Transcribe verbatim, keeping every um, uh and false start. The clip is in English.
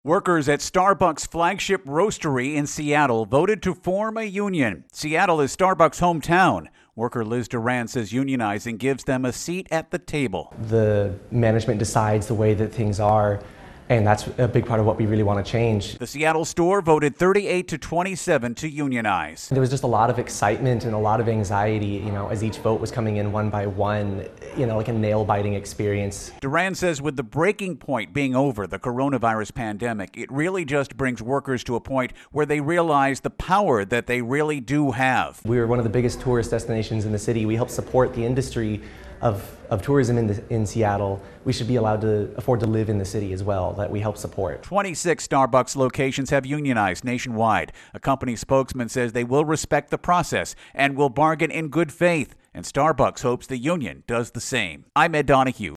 Workers at Starbucks flagship roastery in Seattle voted to form a union. Seattle is Starbucks' hometown. Worker Liz Duran says unionizing gives them a seat at the table. The management decides the way that things are, and that's a big part of what we really want to change. The Seattle store voted thirty-eight to twenty-seven to unionize. There was just a lot of excitement and a lot of anxiety, you know, as each vote was coming in one by one, you know, like a nail-biting experience. Duran says with the breaking point being over, the coronavirus pandemic, it really just brings workers to a point where they realize the power that they really do have. We're one of the biggest tourist destinations in the city. We help support the industry of, of tourism in, the, in Seattle. We should be allowed to afford to live in the city as well, that we help support. twenty-six Starbucks locations have unionized nationwide. A company spokesman says they will respect the process and will bargain in good faith, and Starbucks hopes the union does the same. I'm Ed Donahue.